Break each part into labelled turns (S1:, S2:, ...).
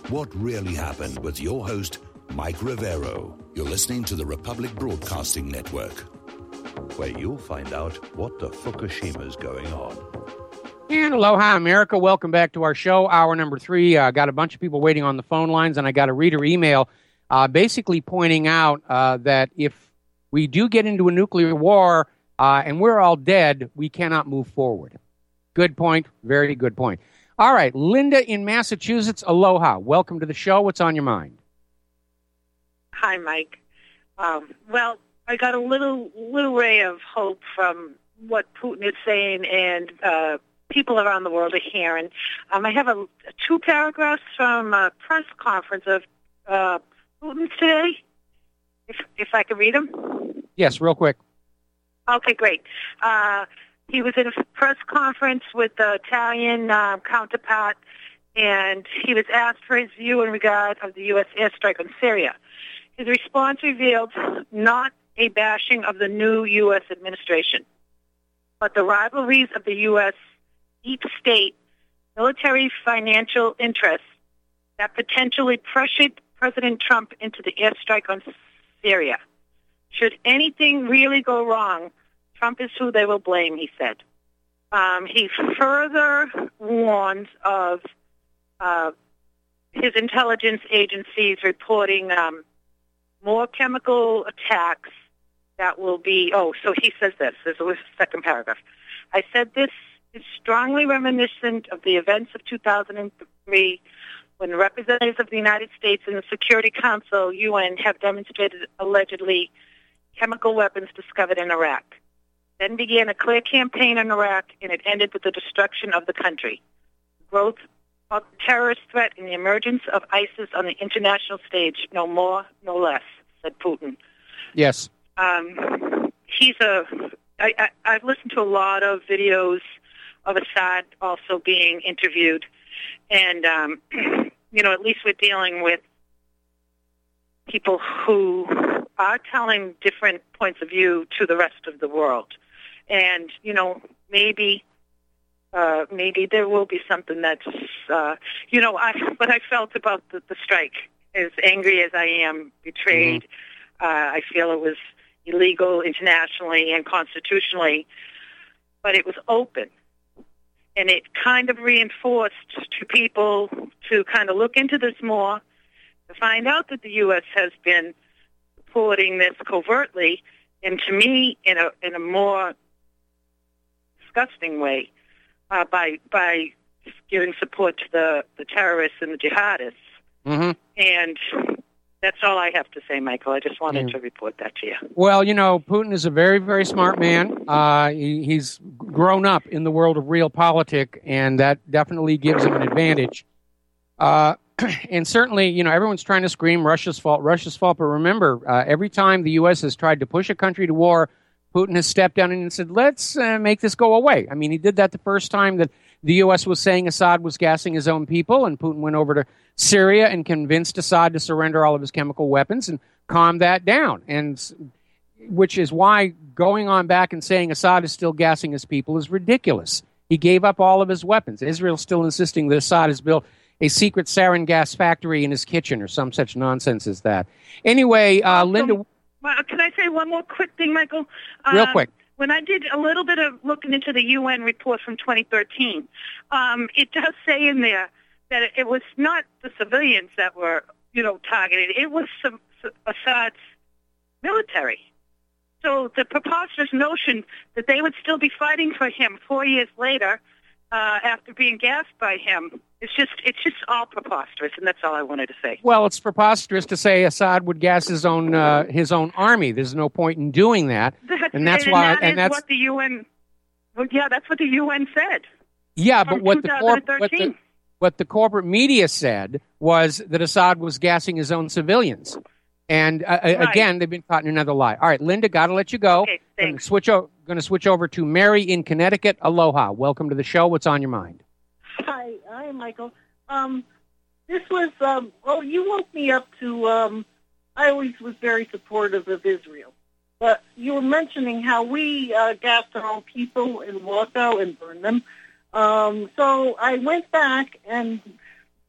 S1: What really happened with your host, Mike Rivero. You're listening to the Republic Broadcasting Network, where you'll find out what the Fukushima's going on.
S2: And aloha, America. Welcome back to our show, hour number 3. Got a bunch of people waiting on the phone lines, and I got a reader email basically pointing out that if we do get into a nuclear war and we're all dead, we cannot move forward. Good point. Very good point. All right, Linda in Massachusetts, aloha. Welcome to the show. What's on your mind?
S3: Hi, Mike. Well, I got a little ray of hope from what Putin is saying and people around the world are hearing. I have 2 paragraphs from a press conference of Putin today, if I could read them.
S2: Yes, real quick.
S3: Okay, great. He was in a press conference with the Italian counterpart, and he was asked for his view in regard of the U.S. airstrike on Syria. His response revealed not a bashing of the new U.S. administration, but the rivalries of the U.S. deep state military financial interests that potentially pressured President Trump into the airstrike on Syria. Should anything really go wrong, Trump is who they will blame, he said. He further warned of his intelligence agencies reporting more chemical attacks that will be... Oh, so he says this. There's a second paragraph. I said this is strongly reminiscent of the events of 2003 when representatives of the United States and the Security Council, UN, have demonstrated allegedly chemical weapons discovered in Iraq. Then began a clear campaign in Iraq, and it ended with the destruction of the country. Growth of the terrorist threat and the emergence of ISIS on the international stage, no more, no less, said Putin.
S2: Yes.
S3: I've listened to a lot of videos of Assad also being interviewed, and, at least we're dealing with people who are telling different points of view to the rest of the world. And, maybe there will be something that's, what I felt about the strike, as angry as I am, betrayed, I feel it was illegal internationally and constitutionally, but it was open. And it kind of reinforced to people to kind of look into this more, to find out that the U.S. has been supporting this covertly, and to me, in a more disgusting way, by giving support to the terrorists and the jihadists. Mm-hmm. And that's all I have to say, Michael. I just wanted to report that to you.
S2: Well, Putin is a very, very smart man. He's grown up in the world of real politics, and that definitely gives him an advantage. And certainly, everyone's trying to scream Russia's fault. But remember, every time the U.S. has tried to push a country to war, Putin has stepped down and said, let's make this go away. I mean, he did that the first time that the U.S. was saying Assad was gassing his own people, and Putin went over to Syria and convinced Assad to surrender all of his chemical weapons and calm that down. And which is why going on back and saying Assad is still gassing his people is ridiculous. He gave up all of his weapons. Israel's still insisting that Assad has built a secret sarin gas factory in his kitchen or some such nonsense as that. Anyway, Linda...
S3: Can I say one more quick thing, Michael?
S2: Real quick.
S3: When I did a little bit of looking into the UN report from 2013, it does say in there that it was not the civilians that were, targeted. It was Assad's military. So the preposterous notion that they would still be fighting for him 4 years later after being gassed by him, it's just all preposterous, and that's all I wanted to say.
S2: Well, it's preposterous to say Assad would gas his own army. There's no point in doing that, that's
S3: what the UN. Well, yeah, that's what the UN said.
S2: Yeah, but what the corporate media said was that Assad was gassing his own civilians, and again, they've been caught in another lie. All right, Linda, got to let you go.
S3: Okay, thanks.
S2: Going to switch over to Mary in Connecticut. Aloha. Welcome to the show. What's on your mind?
S4: Hi, Michael. This was, you woke me up to, I always was very supportive of Israel. But you were mentioning how we gassed our own people in Warsaw and burned them. So I went back and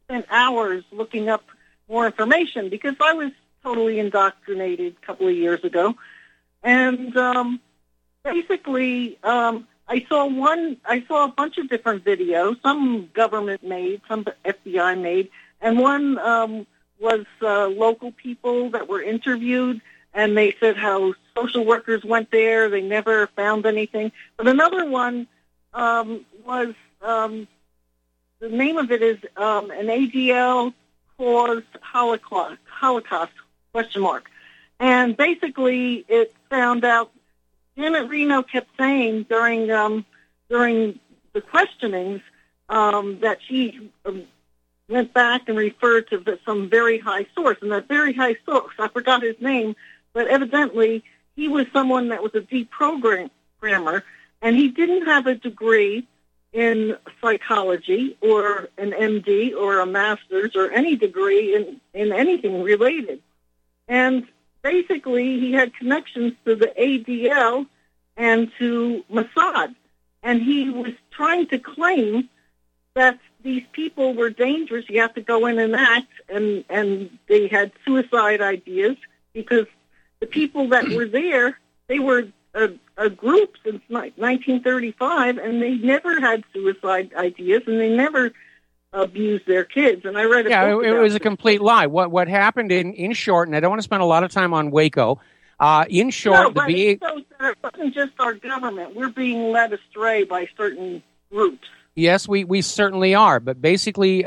S4: spent hours looking up more information because I was totally indoctrinated a couple of years ago. And basically, I saw a bunch of different videos, some government made, some FBI made, and one was local people that were interviewed, and they said how social workers went there, they never found anything. But another one was, the name of it is an ADL caused Holocaust, question mark. And basically it found out, Janet Reno kept saying during the questionings that she went back and referred to some very high source. And that very high source, I forgot his name, but evidently he was someone that was a deprogrammer, and he didn't have a degree in psychology or an MD or a master's or any degree in anything related. And basically, he had connections to the ADL and to Mossad, and he was trying to claim that these people were dangerous. You have to go in and act, and they had suicide ideas because the people that were there, they were a group since 1935, and they never had suicide ideas, and they never abuse their kids. And I read
S2: it was a complete lie. What happened in short, and I don't want to spend a lot of time on Waco. In short,
S4: no, it wasn't just our government. We're being led astray by certain groups.
S2: Yes, we certainly are. But basically,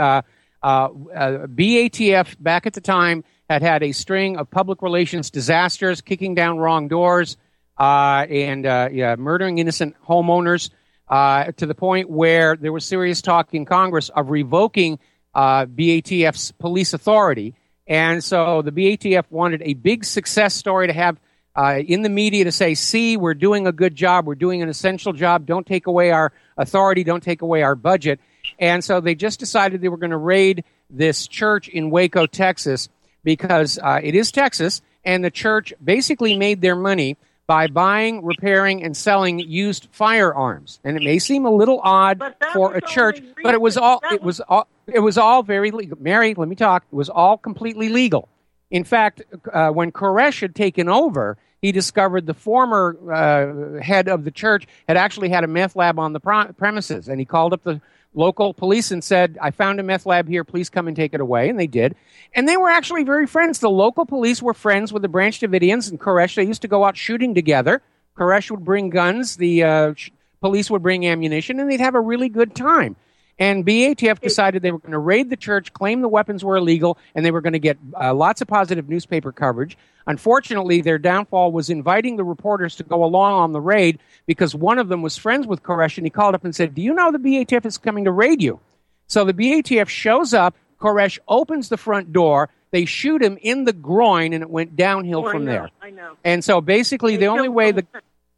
S2: BATF back at the time had a string of public relations disasters, kicking down wrong doors, and murdering innocent homeowners. To the point where there was serious talk in Congress of revoking BATF's police authority. And so the BATF wanted a big success story to have in the media to say, see, we're doing a good job, we're doing an essential job, don't take away our authority, don't take away our budget. And so they just decided they were going to raid this church in Waco, Texas, because it is Texas, and the church basically made their money by buying, repairing, and selling used firearms. And it may seem a little odd for a church, but it was all very legal. Mary, let me talk. It was all completely legal. In fact, when Koresh had taken over, he discovered the former head of the church had actually had a meth lab on the premises, and he called up the local police and said, I found a meth lab here, please come and take it away, and they did. And they were actually very friends. The local police were friends with the Branch Davidians and Koresh. They used to go out shooting together. Koresh would bring guns, the police would bring ammunition, and they'd have a really good time. And BATF decided they were going to raid the church, claim the weapons were illegal, and they were going to get lots of positive newspaper coverage. Unfortunately, their downfall was inviting the reporters to go along on the raid because one of them was friends with Koresh, and he called up and said, do you know the BATF is coming to raid you? So the BATF shows up, Koresh opens the front door, they shoot him in the groin, and it went downhill from there.
S4: I know.
S2: And so basically the only way the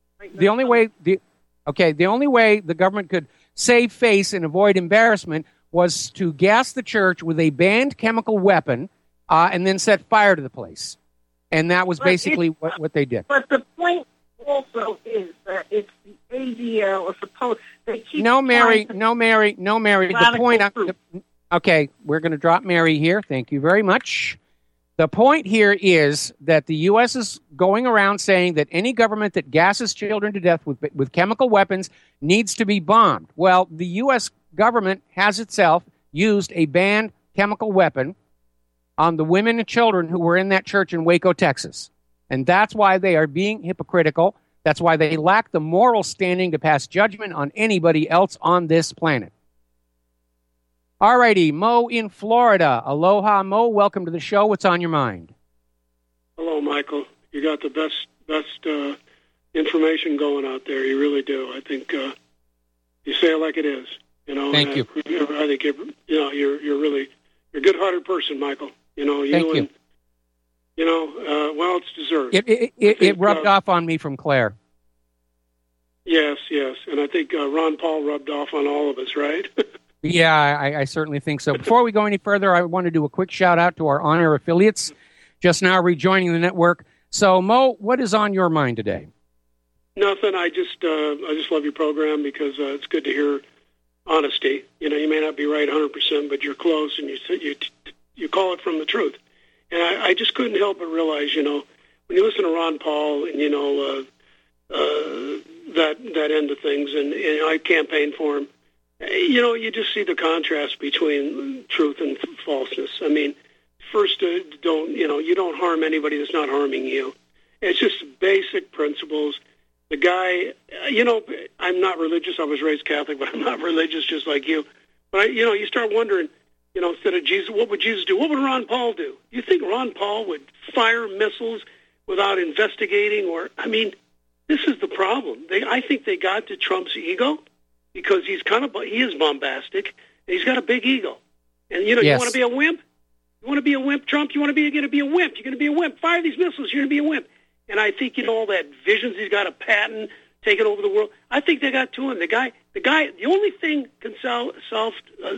S2: government could save face and avoid embarrassment was to gas the church with a banned chemical weapon and then set fire to the place. And that was basically what they did.
S4: But the point also is that it's the ADL, they keep
S2: No, Mary. The point okay, we're going to drop Mary here. Thank you very much. The point here is that the U.S. is going around saying that any government that gasses children to death with chemical weapons needs to be bombed. Well, the U.S. government has itself used a banned chemical weapon on the women and children who were in that church in Waco, Texas. And that's why they are being hypocritical. That's why they lack the moral standing to pass judgment on anybody else on this planet. All righty, Mo in Florida. Aloha, Mo. Welcome to the show. What's on your mind?
S5: Hello, Michael. You got the best information going out there. You really do. I think you say it like it is. You know.
S2: Thank you.
S5: I think you're a good-hearted person, Michael. You know.
S2: Thank you.
S5: Well, it's deserved.
S2: It rubbed off on me from Claire.
S5: Yes, and I think Ron Paul rubbed off on all of us, right?
S2: Yeah, I certainly think so. Before we go any further, I want to do a quick shout-out to our on-air affiliates just now rejoining the network. So, Mo, what is on your mind today?
S5: Nothing. I just love your program because it's good to hear honesty. You may not be right 100%, but you're close, and you call it from the truth. And I just couldn't help but realize, when you listen to Ron Paul and that end of things, and I campaigned for him. You just see the contrast between truth and falseness. I mean, first, you don't harm anybody that's not harming you. It's just basic principles. The guy, I'm not religious. I was raised Catholic, but I'm not religious just like you. But, you start wondering, instead of Jesus, what would Jesus do? What would Ron Paul do? You think Ron Paul would fire missiles without investigating? This is the problem. I think they got to Trump's ego because he is bombastic, and he's got a big ego. And,
S2: Yes.
S5: You want to be a wimp? You want to be a wimp, Trump? You're going to be a wimp. You're going to be a wimp. Fire these missiles. You're going to be a wimp. And I think, all that visions he's got a patent taking over the world. I think they got to him. The guy. The only thing can solve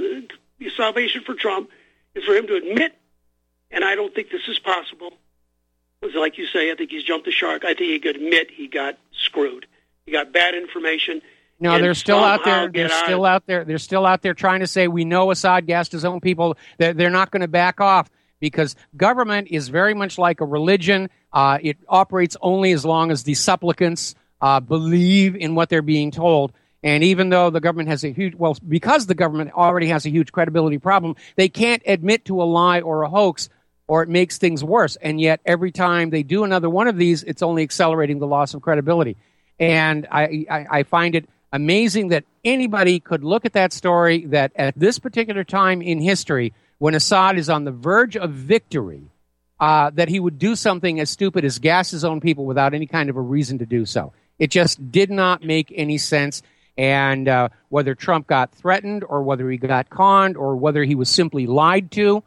S5: salvation for Trump is for him to admit, and I don't think this is possible. Because like you say, I think he's jumped the shark. I think he could admit he got screwed. He got bad information.
S2: No, they're still out there. They're still out there trying to say, we know Assad gassed his own people. They're not going to back off because government is very much like a religion. It operates only as long as the supplicants believe in what they're being told. And even though the government has because the government already has a huge credibility problem, they can't admit to a lie or a hoax, or it makes things worse. And yet every time they do another one of these, it's only accelerating the loss of credibility. And I find it amazing that anybody could look at that story, that at this particular time in history, when Assad is on the verge of victory, that he would do something as stupid as gas his own people without any kind of a reason to do so. It just did not make any sense. And whether Trump got threatened or whether he got conned or whether he was simply lied to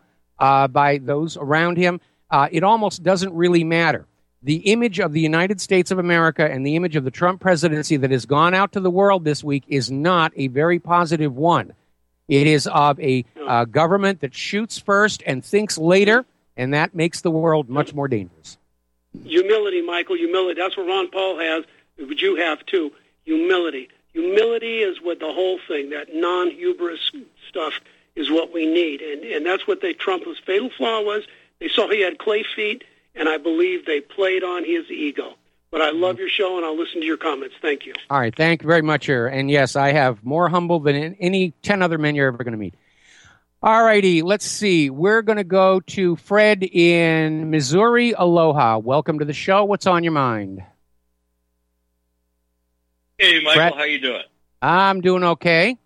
S2: by those around him, it almost doesn't really matter. The image of the United States of America and the image of the Trump presidency that has gone out to the world this week is not a very positive one. It is of a government that shoots first and thinks later, and that makes the world much more dangerous.
S5: Humility, Michael, humility. That's what Ron Paul has, but you have too. Humility. Humility is what the whole thing, that non-hubris stuff, is what we need. And that's what Trump's fatal flaw was. They saw he had clay feet, and I believe they played on his ego. But I love your show, and I'll listen to your comments. Thank you.
S2: All right. Thank you very much, sir. And yes, I have more humble than any 10 other men you're ever going to meet. All righty. Let's see. We're going to go to Fred in Missouri. Aloha. Welcome to the show. What's on your mind?
S6: Hey, Michael.
S2: Fred?
S6: How you doing?
S2: I'm doing okay.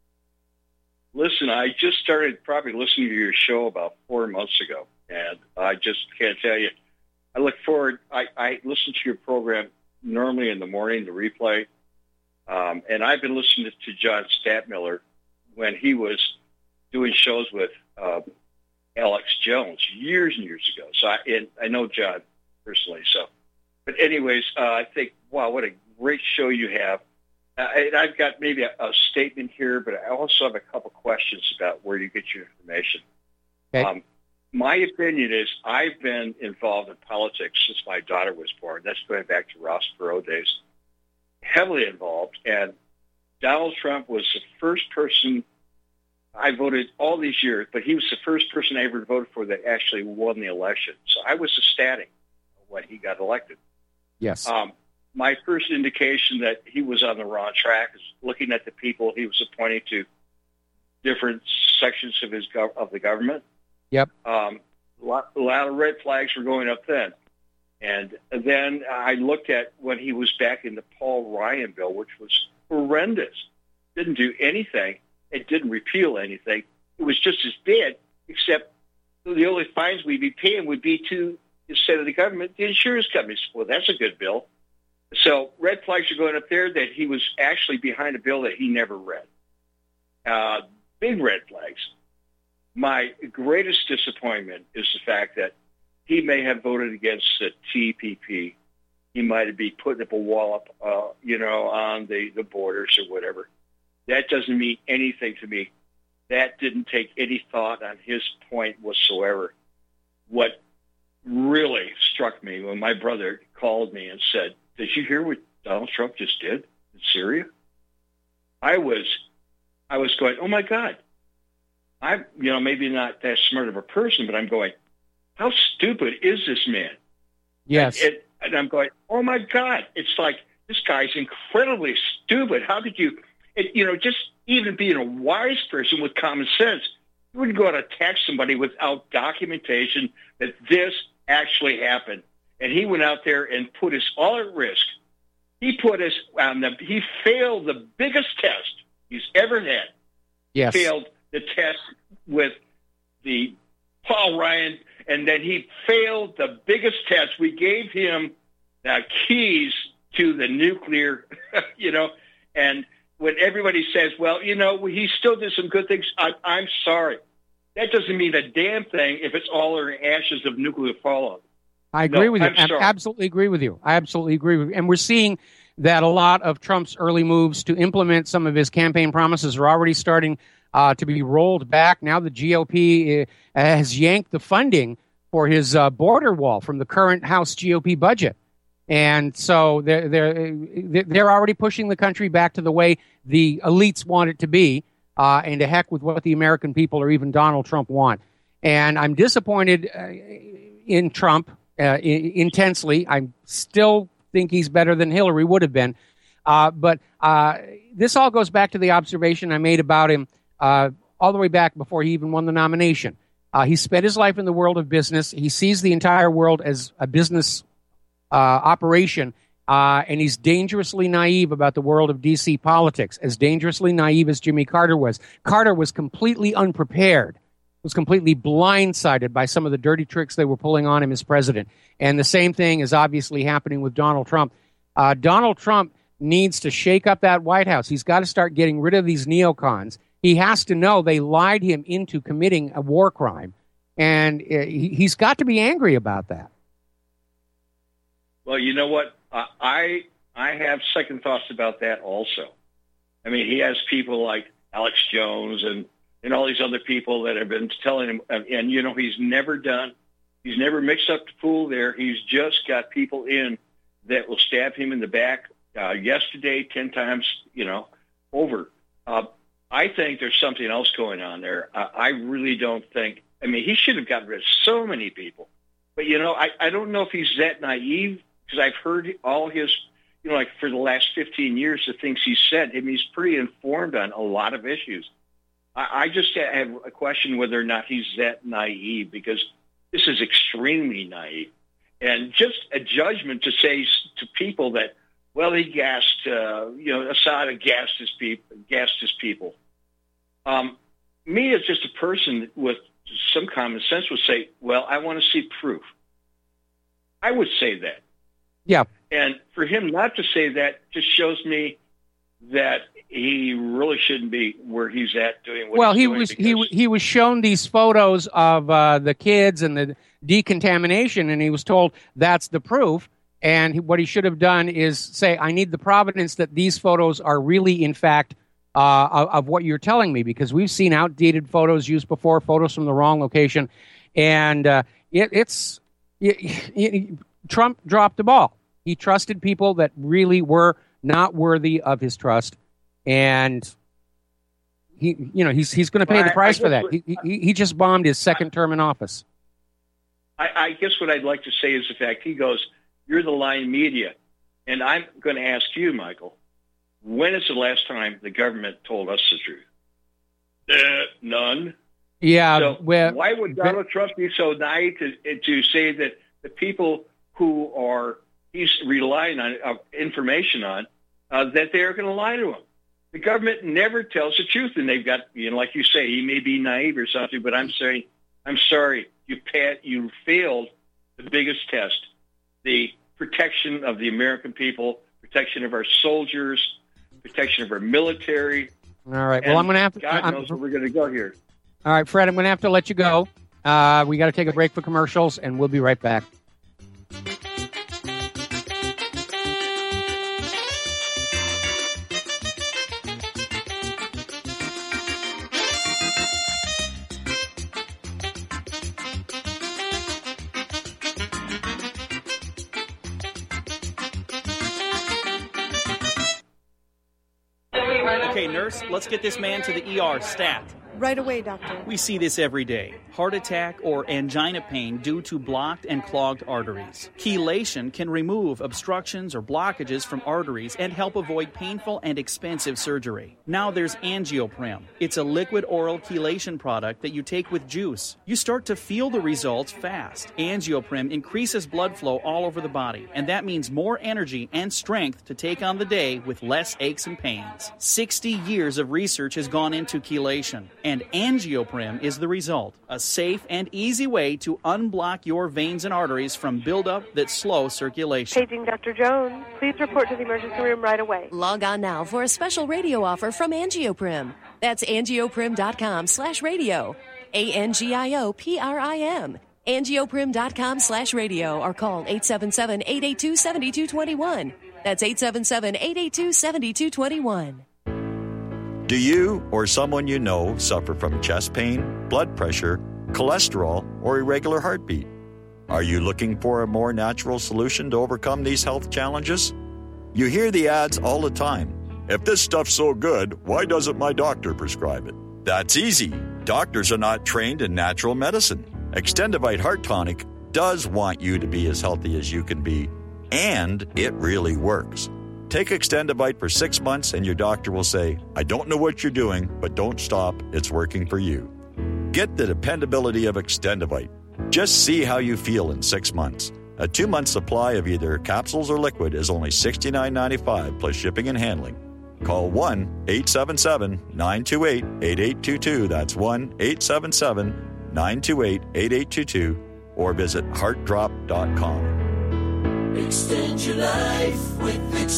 S6: Listen, I just started probably listening to your show about 4 months ago, and I just can't tell you. I look forward. I listen to your program normally in the morning, the replay, and I've been listening to John Stadtmiller when he was doing shows with Alex Jones years and years ago. So I know John personally. So, but anyways, I think, wow, what a great show you have. And I've got maybe a statement here, but I also have a couple questions about where you get your information.
S2: Okay.
S6: My opinion is I've been involved in politics since my daughter was born. That's going back to Ross Perot days. Heavily involved. And Donald Trump was the first person I voted all these years, but he was the first person I ever voted for that actually won the election. So I was ecstatic when he got elected.
S2: Yes.
S6: My first indication that he was on the wrong track is looking at the people he was appointing to different sections of the government.
S2: Yep.
S6: A lot of red flags were going up then. And then I looked at when he was back in the Paul Ryan bill, which was horrendous. Didn't do anything. It didn't repeal anything. It was just as bad, except the only fines we'd be paying would be to, instead of the government, the insurance companies. Well, that's a good bill. So red flags are going up there that he was actually behind a bill that he never read. Big red flags. My greatest disappointment is the fact that he may have voted against the TPP. He might be putting up a wall up, on the borders or whatever. That doesn't mean anything to me. That didn't take any thought on his point whatsoever. What really struck me when my brother called me and said, "Did you hear what Donald Trump just did in Syria?" I was going, oh my God, I'm, maybe not that smart of a person, but I'm going, how stupid is this man?
S2: Yes.
S6: And I'm going, oh my God, it's like, this guy's incredibly stupid. How did you, just even being a wise person with common sense, you wouldn't go out and attack somebody without documentation that this actually happened. And he went out there and put us all at risk. He put us he failed the biggest test he's ever had.
S2: Yes.
S6: Failed the test with the Paul Ryan, and then he failed the biggest test. We gave him the keys to the nuclear, and when everybody says, well, he still did some good things, I'm sorry. That doesn't mean a damn thing if it's all in ashes of nuclear fallout.
S2: I agree with you.
S6: I
S2: absolutely agree with you. I absolutely agree with you. And we're seeing that a lot of Trump's early moves to implement some of his campaign promises are already starting to be rolled back. Now the GOP has yanked the funding for his border wall from the current House GOP budget. And so they're already pushing the country back to the way the elites want it to be, and to heck with what the American people or even Donald Trump want. And I'm disappointed in Trump intensely. I still think he's better than Hillary would have been. But this all goes back to the observation I made about him all the way back before he even won the nomination. He spent his life in the world of business. He sees the entire world as a business operation, and he's dangerously naive about the world of D.C. politics, as dangerously naive as Jimmy Carter was. Carter was completely unprepared, was completely blindsided by some of the dirty tricks they were pulling on him as president. And the same thing is obviously happening with Donald Trump. Donald Trump needs to shake up that White House. He's got to start getting rid of these neocons. He has to know they lied him into committing a war crime, and he's got to be angry about that.
S6: Well, you know what? I have second thoughts about that also. I mean, he has people like Alex Jones and all these other people that have been telling him, and he's never mixed up the pool there. He's just got people in that will stab him in the back yesterday 10 times, over. I think there's something else going on there. I really don't think, he should have gotten rid of so many people. But, I don't know if he's that naive, because I've heard all his, for the last 15 years, the things he said. He's pretty informed on a lot of issues. I just have a question whether or not he's that naive, because this is extremely naive. And just a judgment to say to people that, well, he gassed, Assad had gassed his people. Me as just a person with some common sense would say, well, I want to see proof. I would say that.
S2: Yeah.
S6: And for him not to say that just shows me that he really shouldn't be where he's at doing what he's doing.
S2: He was shown these photos of the kids and the decontamination, and he was told that's the proof. And what he should have done is say, I need the provenance that these photos are really, in fact, of what you're telling me, because we've seen outdated photos used before, photos from the wrong location. And Trump dropped the ball. He trusted people that really were not worthy of his trust. And he's going to pay the price for that. He just bombed his second term in office.
S6: I guess what I'd like to say is the fact he goes, you're the lying media. And I'm going to ask you, Michael, when is the last time the government told us the truth? None.
S2: Yeah.
S6: So why would Donald Trump be so naive to say that the people who he's relying on information on, that they're going to lie to him? The government never tells the truth, and they've got, like you say, he may be naive or something, but I'm saying, I'm sorry, you failed the biggest test. The protection of the American people, protection of our soldiers, protection of our military.
S2: All right. Well, I'm going to have to.
S6: God knows where we're going to go here.
S2: All right, Fred, I'm going to have to let you go. We got to take a break for commercials, and we'll be right back.
S7: Okay, nurse, let's get this man to the ER stat.
S8: Right away, doctor.
S7: We see this every day. Heart attack or angina pain due to blocked and clogged arteries. Chelation can remove obstructions or blockages from arteries and help avoid painful and expensive surgery. Now there's Angioprim. It's a liquid oral chelation product that you take with juice. You start to feel the results fast. Angioprim increases blood flow all over the body, and that means more energy and strength to take on the day with less aches and pains. 60 years of research has gone into chelation, and Angioprim is the result. A safe and easy way to unblock your veins and arteries from buildup that slow circulation.
S9: Paging Dr. Jones. Please report to the emergency room right away.
S10: Log on now for a special radio offer from Angioprim. That's angioprim.com/radio. ANGIOPRIM. Angioprim.com/radio or call 877-882-7221. That's 877-882-7221.
S11: Do you or someone you know suffer from chest pain, blood pressure, cholesterol, or irregular heartbeat? Are you looking for a more natural solution to overcome these health challenges? You hear the ads all the time. If this stuff's so good, why doesn't my doctor prescribe it? That's easy. Doctors are not trained in natural medicine. Extendivite Heart Tonic does want you to be as healthy as you can be, and it really works. Take Extendivite for 6 months and your doctor will say, I don't know what you're doing, but don't stop. It's working for you. Get the dependability of Extendivite. Just see how you feel in 6 months. A 2-month supply of either capsules or liquid is only $69.95 plus shipping and handling. Call 1-877-928-8822. That's 1-877-928-8822 or visit heartdrop.com.
S12: Extend your life with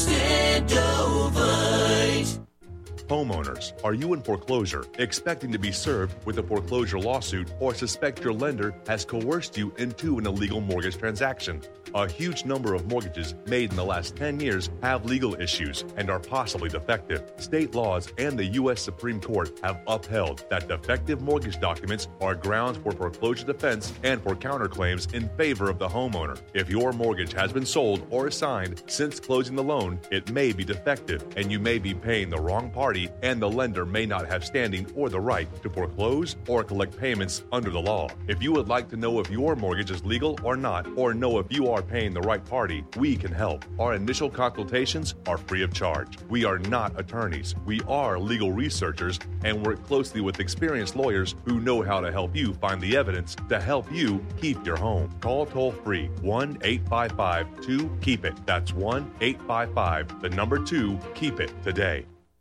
S12: Extendovite.
S13: Homeowners, are you in foreclosure, expecting to be served with a foreclosure lawsuit, or suspect your lender has coerced you into an illegal mortgage transaction? A huge number of mortgages made in the last 10 years have legal issues and are possibly defective. State laws and the U.S. Supreme Court have upheld that defective mortgage documents are grounds for foreclosure defense and for counterclaims in favor of the homeowner. If your mortgage has been sold or assigned since closing the loan, it may be defective and you may be paying the wrong party, and the lender may not have standing or the right to foreclose or collect payments under the law. If you would like to know if your mortgage is legal or not, or know if you are paying the right party, we can help. Our initial consultations are free of charge. We are not attorneys. We are legal researchers and work closely with experienced lawyers who know how to help you find the evidence to help you keep your home. Call toll-free 1-855-2-KEEP-IT. That's 1-855-2-KEEP-IT today.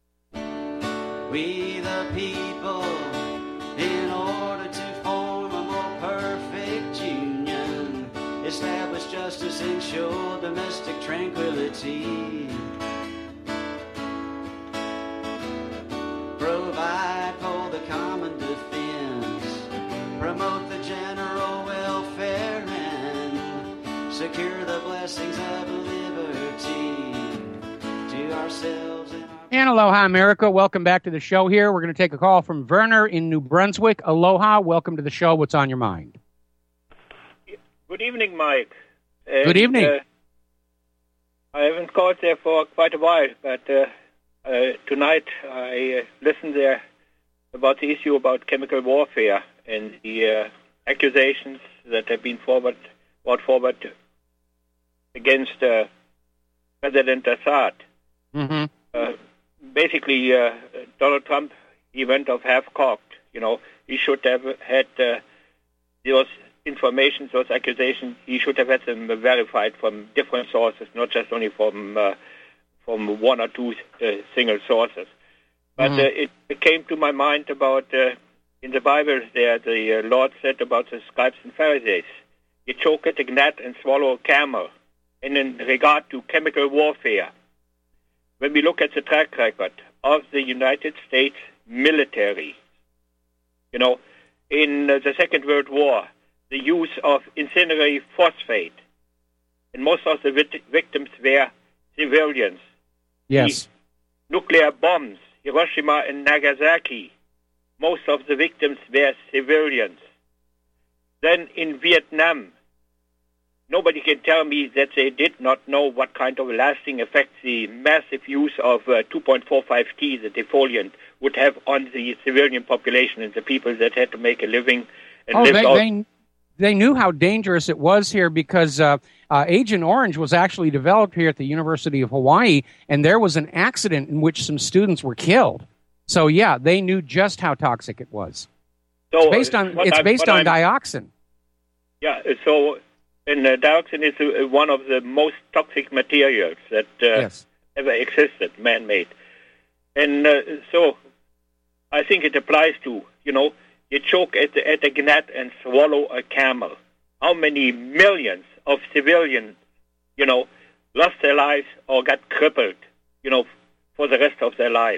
S14: We the people, in order to form a more perfect union, establish justice, ensure domestic tranquility, provide for the common defense, promote the general welfare, and secure the blessings of liberty to ourselves and
S2: And aloha, America. Welcome back to the show here. We're going to take a call from Werner in New Brunswick. Aloha. Welcome to the show. What's on your mind?
S15: Good evening, Mike.
S2: Good evening.
S15: I haven't called there for quite a while, but tonight I listened there about the issue about chemical warfare and the accusations that have been brought forward against President Assad.
S2: Mm-hmm.
S15: Basically, Donald Trump, he went off half-cocked. You know, he should have had those information, those accusations, he should have had them verified from different sources, not just only from one or two single sources. But it came to my mind about, in the Bible there, the Lord said about the scribes and Pharisees, you choke at a gnat and swallow a camel. And in regard to chemical warfare, when we look at the track record of the United States military, you know, in the Second World War, the use of incendiary phosphate, and most of the victims were civilians.
S2: Yes.
S15: The nuclear bombs, Hiroshima and Nagasaki, most of the victims were civilians. Then in Vietnam, nobody can tell me that they did not know what kind of lasting effects the massive use of 2.45T, the defoliant, would have on the civilian population and the people that had to make a living and live
S2: They knew how dangerous it was here because Agent Orange was actually developed here at the University of Hawaii, and there was an accident in which some students were killed. So, yeah, they knew just how toxic it was. So it's based on dioxin.
S15: Yeah, so dioxin is one of the most toxic materials that ever existed, man-made. And so I think it applies to, you choke at a gnat and swallow a camel. How many millions of civilians, lost their lives or got crippled, for the rest of their life?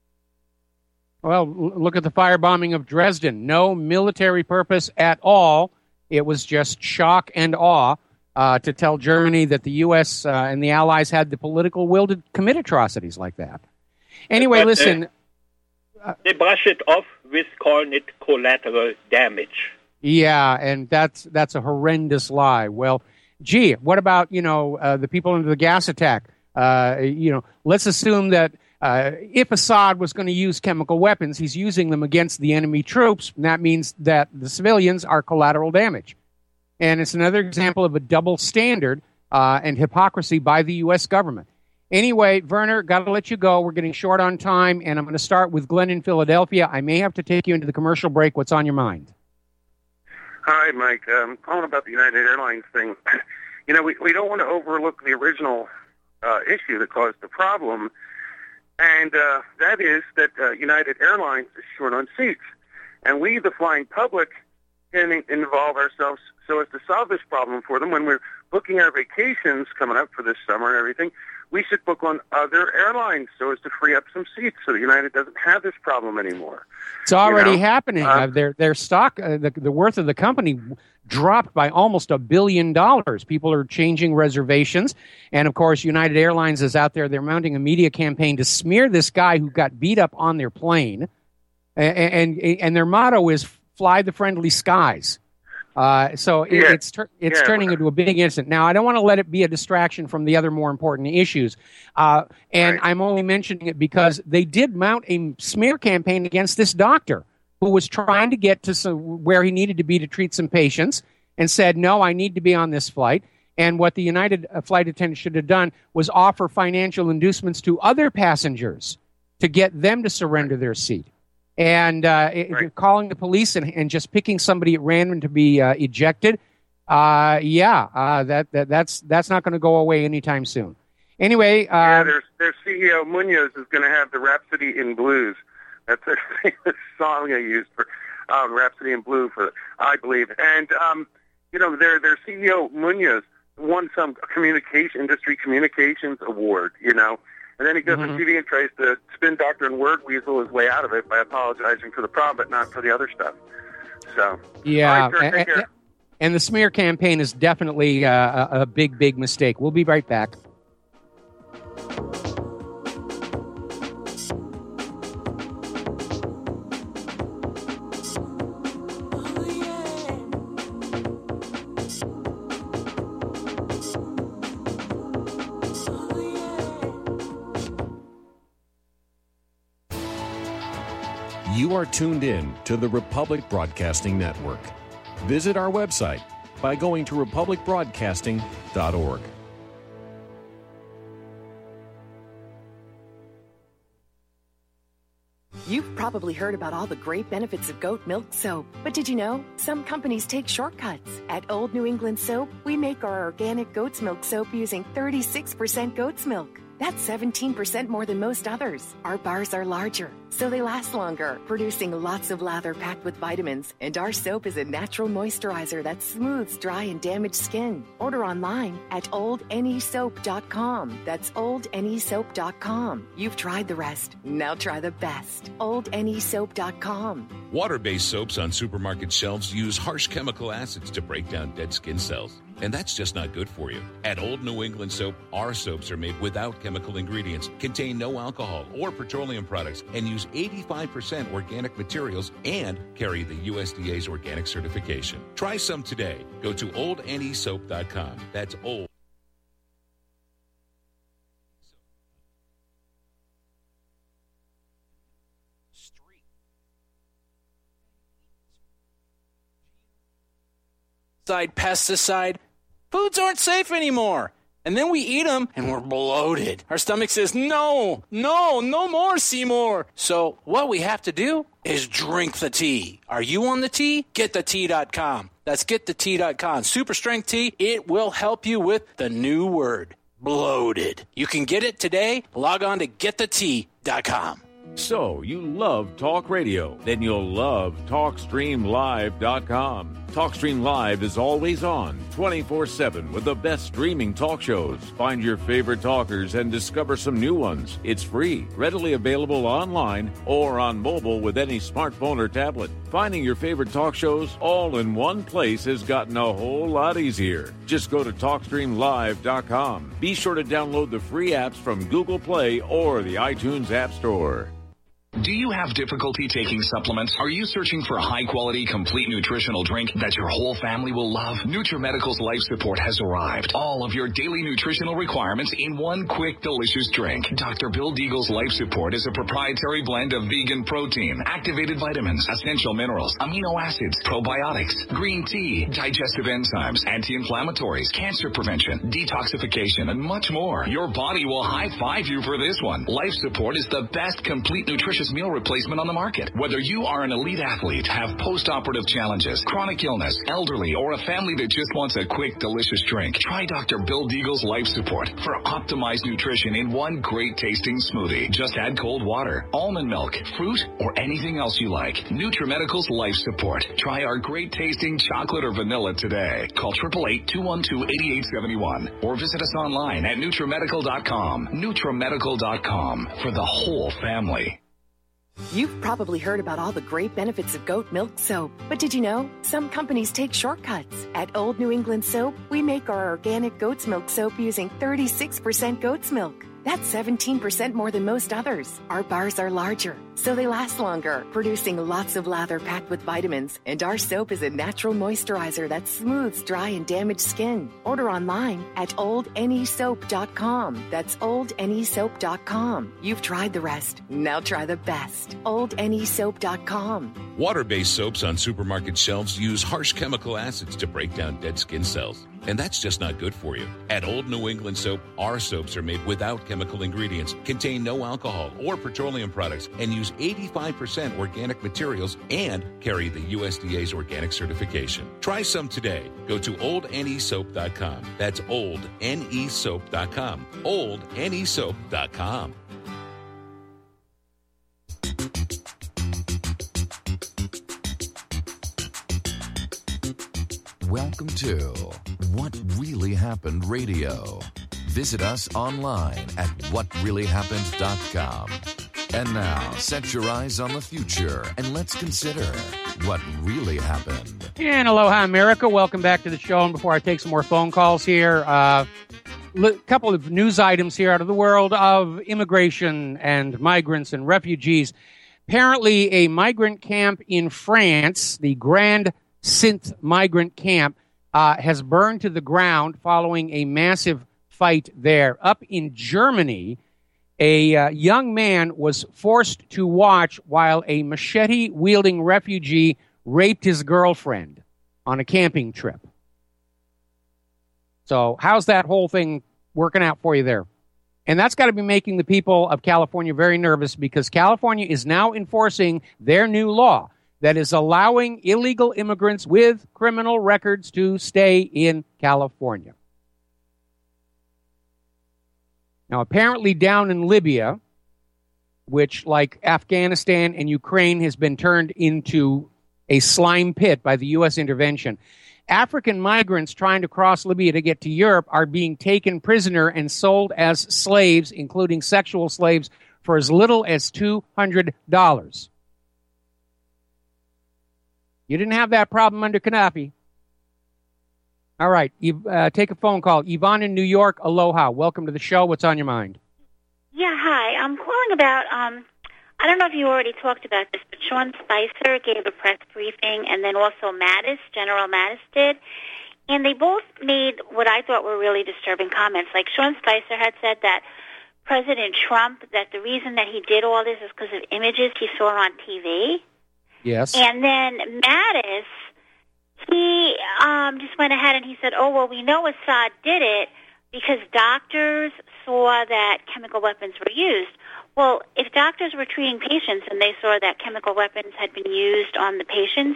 S2: Well, look at the firebombing of Dresden. No military purpose at all. It was just shock and awe to tell Germany that the U.S. And the Allies had the political will to commit atrocities like that. Anyway, listen.
S15: They brush it off with calling it collateral damage.
S2: Yeah, and that's a horrendous lie. Well, gee, what about, the people under the gas attack? Let's assume that if Assad was going to use chemical weapons, he's using them against the enemy troops, and that means that the civilians are collateral damage. And it's another example of a double standard and hypocrisy by the U.S. government. Anyway, Werner, got to let you go. We're getting short on time, and I'm going to start with Glenn in Philadelphia. I may have to take you into the commercial break. What's on your mind?
S8: Hi, Mike. I'm calling about the United Airlines thing. We don't want to overlook the original issue that caused the problem, and that is that United Airlines is short on seats. And we, the flying public, can involve ourselves so as to solve this problem for them. When we're booking our vacations coming up for this summer and everything, we should book on other airlines so as to free up some seats so that United doesn't have this problem anymore.
S2: It's already happening. Their stock, the worth of the company dropped by almost $1 billion. People are changing reservations. And, of course, United Airlines is out there. They're mounting a media campaign to smear this guy who got beat up on their plane. And their motto is fly the friendly skies. It's turning into a big incident. Now, I don't want to let it be a distraction from the other more important issues. I'm only mentioning it because they did mount a smear campaign against this doctor who was trying to get to where he needed to be to treat some patients and said, no, I need to be on this flight. And what the United flight attendant should have done was offer financial inducements to other passengers to get them to surrender their seat. And calling the police and just picking somebody at random to be ejected, that's not going to go away anytime soon. Anyway,
S8: their CEO Munoz is going to have the Rhapsody in Blues. That's a famous song they used for Rhapsody in Blue, I believe. And their CEO Munoz won some industry communications award, And then he goes to TV and tries to spin doctor and word weasel his way out of it by apologizing for the problem, but not for the other stuff. So
S2: yeah, and the smear campaign is definitely a big, big mistake. We'll be right back.
S16: You are tuned in to the Republic Broadcasting Network. Visit our website by going to republicbroadcasting.org.
S17: You've probably heard about all the great benefits of goat milk soap, but did you know some companies take shortcuts? At Old New England Soap, we make our organic goat's milk soap using 36% goat's milk. That's 17% more than most others. Our bars are larger, so they last longer, producing lots of lather packed with vitamins. And our soap is a natural moisturizer that smooths dry and damaged skin. Order online at oldnesoap.com. That's oldnesoap.com. You've tried the rest. Now try the best. oldnesoap.com.
S18: Water-based soaps on supermarket shelves use harsh chemical acids to break down dead skin cells. And that's just not good for you. At Old New England Soap, our soaps are made without chemicals chemical ingredients, contain no alcohol or petroleum products, and use 85% organic materials and carry the USDA's organic certification. Try some today. Go to oldnesoap.com. That's old.
S19: Pesticide. Foods aren't safe anymore. And then we eat them and we're bloated. Our stomach says, no more, Seymour. So what we have to do is drink the tea. Are you on the tea? GetTheTea.com. That's GetTheTea.com. Super strength tea. It will help you with the new word, bloated. You can get it today. Log on to GetTheTea.com.
S16: So, you love talk radio? Then you'll love TalkStreamLive.com. TalkStream Live is always on, 24/7, with the best streaming talk shows. Find your favorite talkers and discover some new ones. It's free, readily available online or on mobile with any smartphone or tablet. Finding your favorite talk shows all in one place has gotten a whole lot easier. Just go to TalkStreamLive.com. Be sure to download the free apps from Google Play or the iTunes App Store.
S20: Do you have difficulty taking supplements? Are you searching for a high-quality, complete nutritional drink that your whole family will love? NutriMedical's Life Support has arrived. All of your daily nutritional requirements in one quick, delicious drink. Dr. Bill Deagle's Life Support is a proprietary blend of vegan protein, activated vitamins, essential minerals, amino acids, probiotics, green tea, digestive enzymes, anti-inflammatories, cancer prevention, detoxification, and much more. Your body will high-five you for this one. Life Support is the best complete nutritious meal replacement on the market. Whether you are an elite athlete, have post-operative challenges, chronic illness, elderly, or a family that just wants a quick, delicious drink, try Dr. Bill Deagle's Life Support for optimized nutrition in one great tasting smoothie. Just add cold water, almond milk, fruit, or anything else you like. NutriMedical's Life Support. Try our great tasting chocolate or vanilla today. Call 888-212-8871 or visit us online at NutriMedical.com. NutriMedical.com for the whole family.
S17: You've probably heard about all the great benefits of goat milk soap. But did you know some companies take shortcuts? At Old New England Soap, we make our organic goat's milk soap using 36% goat's milk. That's 17% more than most others. Our bars are larger, so they last longer, producing lots of lather packed with vitamins. And our soap is a natural moisturizer that smooths dry and damaged skin. Order online at oldnesoap.com. That's oldnesoap.com. You've tried the rest. Now try the best. oldnesoap.com.
S18: Water-based soaps on supermarket shelves use harsh chemical acids to break down dead skin cells. And that's just not good for you. At Old New England Soap, our soaps are made without chemical ingredients, contain no alcohol or petroleum products, and use 85% organic materials and carry the USDA's organic certification. Try some today. Go to oldnesoap.com. That's oldnesoap.com. oldnesoap.com.
S21: Welcome to What Really Happened Radio. Visit us online at whatreallyhappened.com. And now, set your eyes on the future and let's consider what really happened.
S2: And aloha, America. Welcome back to the show. And before I take some more phone calls here, a couple of news items here out of the world of immigration and migrants and refugees. Apparently, a migrant camp in France, the Grand Sint migrant camp, has burned to the ground following a massive fight there. Up in Germany, a young man was forced to watch while a machete-wielding refugee raped his girlfriend on a camping trip. So how's that whole thing working out for you there? And that's got to be making the people of California very nervous, because California is now enforcing their new law that is allowing illegal immigrants with criminal records to stay in California. Now, apparently down in Libya, which, like Afghanistan and Ukraine, has been turned into a slime pit by the U.S. intervention, African migrants trying to cross Libya to get to Europe are being taken prisoner and sold as slaves, including sexual slaves, for as little as $200. You didn't have that problem under Gaddafi. All right, take a phone call. Yvonne in New York, aloha. Welcome to the show. What's on your mind?
S1: Yeah, hi. I'm calling about, I don't know if you already talked about this, but Sean Spicer gave a press briefing, and then also Mattis, General Mattis did. And they both made what I thought were really disturbing comments. Like Sean Spicer had said that President Trump, that the reason that he did all this is because of images he saw on TV.
S2: Yes.
S1: And then Mattis, he just went ahead and he said, oh, well, we know Assad did it because doctors saw that chemical weapons were used. Well, if doctors were treating patients and they saw that chemical weapons had been used on the patients,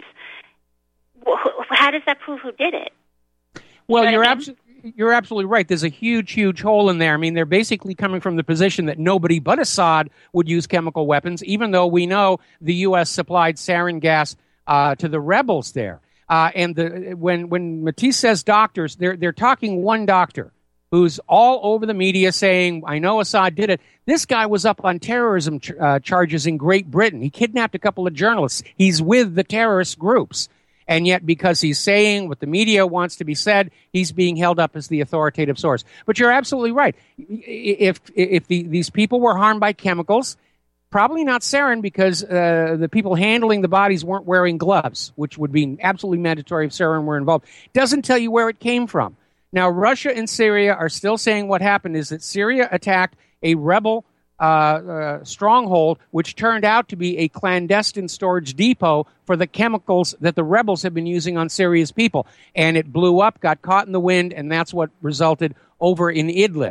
S1: how does that prove who did it?
S2: Well, you're absolutely right. There's a huge, huge hole in there. I mean, they're basically coming from the position that nobody but Assad would use chemical weapons, even though we know the U.S. supplied sarin gas to the rebels there. And when Matisse says doctors, they're talking one doctor who's all over the media saying, I know Assad did it. This guy was up on terrorism charges in Great Britain. He kidnapped a couple of journalists. He's with the terrorist groups. And yet, because he's saying what the media wants to be said, he's being held up as the authoritative source. But you're absolutely right. If these people were harmed by chemicals, probably not sarin, because the people handling the bodies weren't wearing gloves, which would be absolutely mandatory if sarin were involved. Doesn't tell you where it came from. Now, Russia and Syria are still saying what happened is that Syria attacked a rebel stronghold, which turned out to be a clandestine storage depot for the chemicals that the rebels have been using on Syria's people. And it blew up, got caught in the wind, and that's what resulted over in Idlib.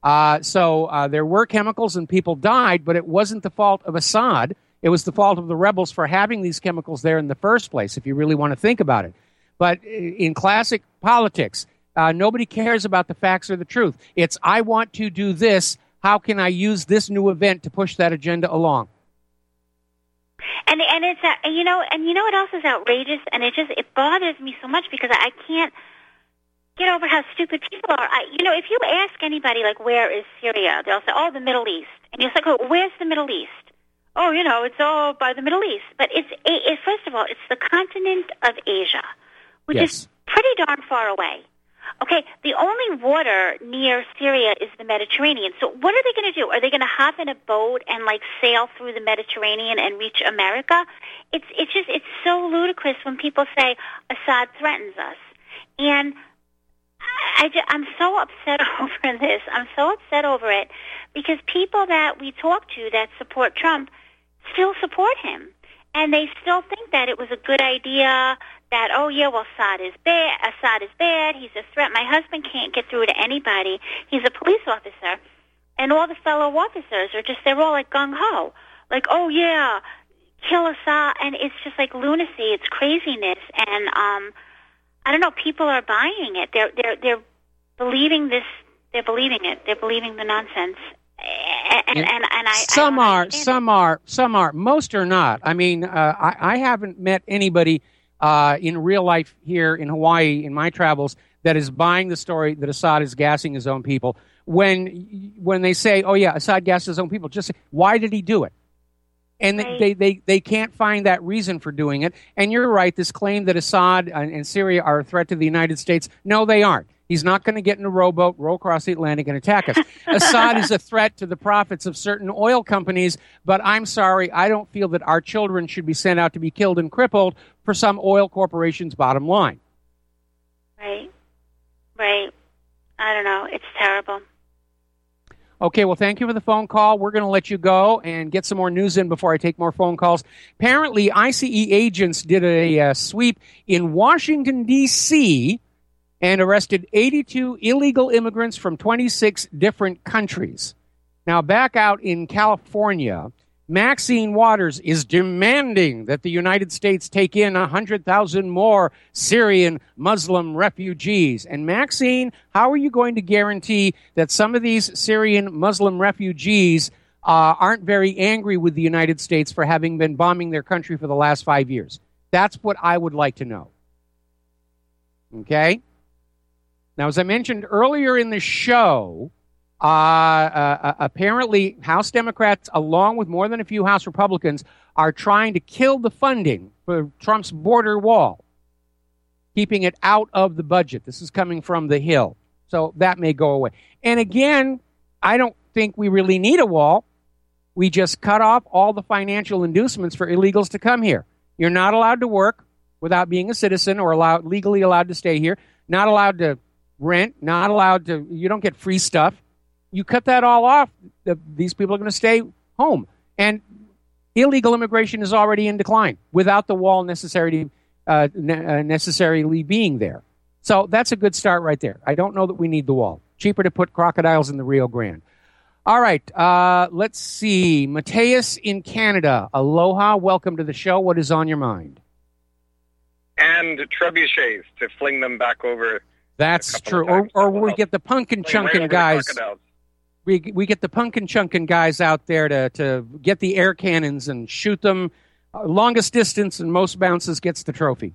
S2: So there were chemicals and people died, but it wasn't the fault of Assad. It was the fault of the rebels for having these chemicals there in the first place, if you really want to think about it. But in classic politics, nobody cares about the facts or the truth. It's, I want to do this. How can I use this new event to push that agenda along?
S1: And it's you know what else is outrageous, and it bothers me so much because I can't get over how stupid people are. If you ask anybody like, where is Syria, they'll say, oh, the Middle East, and you're like, oh, where's the Middle East? Oh, it's all by the Middle East. But it's first of all, it's the continent of Asia, which is pretty darn far away. Okay, the only water near Syria is the Mediterranean. So what are they going to do? Are they going to hop in a boat and sail through the Mediterranean and reach America? It's so ludicrous when people say Assad threatens us. And I'm so upset over this. I'm so upset over it because people that we talk to that support Trump still support him. And they still think that it was a good idea that, oh, yeah, well, Assad is bad, he's a threat. My husband can't get through to anybody. He's a police officer. And all the fellow officers are they're all gung-ho. Oh, yeah, kill Assad. And it's just lunacy. It's craziness. And I don't know, people are buying it. They're believing this. They're believing it. They're believing the nonsense.
S2: Some are. Most are not. I mean, I haven't met anybody in real life here in Hawaii in my travels that is buying the story that Assad is gassing his own people. When they say, oh yeah, Assad gassed his own people, just say, why did he do it? And they can't find that reason for doing it. And you're right, this claim that Assad and Syria are a threat to the United States, no, they aren't. He's not going to get in a rowboat, row across the Atlantic, and attack us. Assad is a threat to the profits of certain oil companies, but I'm sorry, I don't feel that our children should be sent out to be killed and crippled for some oil corporation's bottom line.
S1: Right. I don't know. It's terrible.
S2: Okay, well, thank you for the phone call. We're going to let you go and get some more news in before I take more phone calls. Apparently, ICE agents did a sweep in Washington, D.C., and arrested 82 illegal immigrants from 26 different countries. Now, back out in California, Maxine Waters is demanding that the United States take in 100,000 more Syrian Muslim refugees. And Maxine, how are you going to guarantee that some of these Syrian Muslim refugees aren't very angry with the United States for having been bombing their country for the last 5 years? That's what I would like to know. Okay? Now, as I mentioned earlier in the show, apparently House Democrats, along with more than a few House Republicans, are trying to kill the funding for Trump's border wall, keeping it out of the budget. This is coming from the Hill. So that may go away. And again, I don't think we really need a wall. We just cut off all the financial inducements for illegals to come here. You're not allowed to work without being a citizen or legally allowed to stay here. Not allowed to rent. Not allowed to. You don't get free stuff. You cut that all off. These people are going to stay home. And illegal immigration is already in decline without the wall necessarily being there. So that's a good start right there. I don't know that we need the wall. Cheaper to put crocodiles in the Rio Grande. All right, let's see. Mateus in Canada. Aloha, welcome to the show. What is on your mind?
S3: And trebuchets to fling them back over.
S2: That's true. Or we get the pumpkin chunkin' guys. We get the pumpkin chunkin' guys out there to get the air cannons and shoot them longest distance, and most bounces gets the trophy.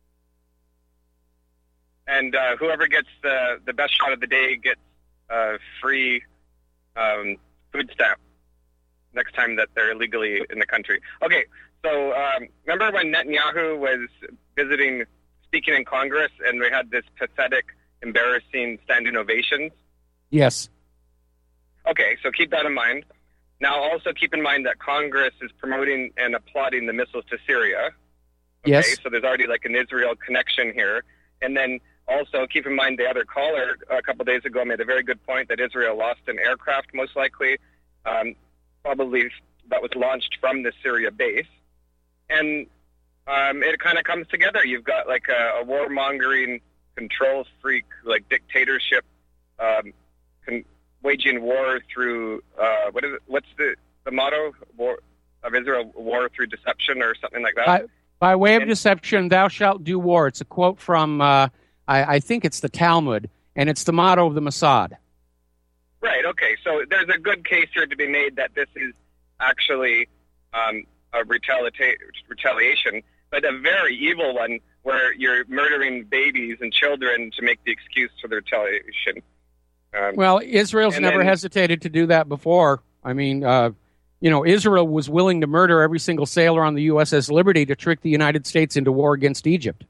S3: And whoever gets the best shot of the day gets free food stamp next time that they're illegally in the country. Okay, so remember when Netanyahu was speaking in Congress, and we had this pathetic, embarrassing standing ovations?
S2: Yes.
S3: Okay, so keep that in mind. Now also keep in mind that Congress is promoting and applauding the missiles to Syria. Okay,
S2: yes.
S3: So there's already like an Israel connection here. And then also keep in mind the other caller a couple days ago made a very good point that Israel lost an aircraft, most likely, probably that was launched from the Syria base. And it kind of comes together. You've got like a warmongering, control freak, like dictatorship, waging war through what's the motto of Israel? War through deception or something like that.
S2: By way of deception, thou shalt do war. It's a quote from I think it's the Talmud, and it's the motto of the Mossad.
S3: Right. Okay. So there's a good case here to be made that this is actually a retaliation, but a very evil one, where you're murdering babies and children to make the excuse for the retaliation.
S2: Well, Israel's never hesitated to do that before. I mean, Israel was willing to murder every single sailor on the USS Liberty to trick the United States into war against Egypt.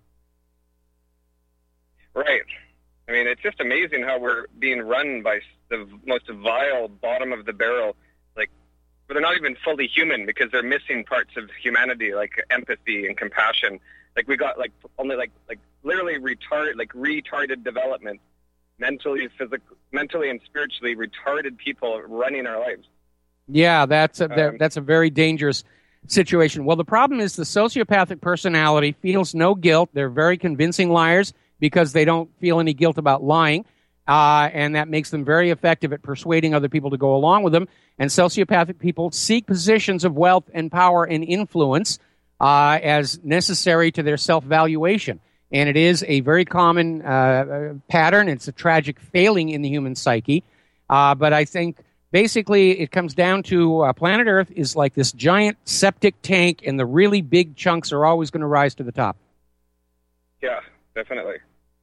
S3: Right. I mean, it's just amazing how we're being run by the most vile, bottom of the barrel, but they're not even fully human because they're missing parts of humanity, like empathy and compassion. Like we got only literally retarded development. Mentally and spiritually retarded people running our lives.
S2: Yeah, that's a very dangerous situation. Well, the problem is the sociopathic personality feels no guilt. They're very convincing liars because they don't feel any guilt about lying, and that makes them very effective at persuading other people to go along with them. And sociopathic people seek positions of wealth and power and influence as necessary to their self-valuation. And it is a very common pattern. It's a tragic failing in the human psyche. But I think basically it comes down to planet Earth is like this giant septic tank, and the really big chunks are always going to rise to the top.
S3: Yeah, definitely.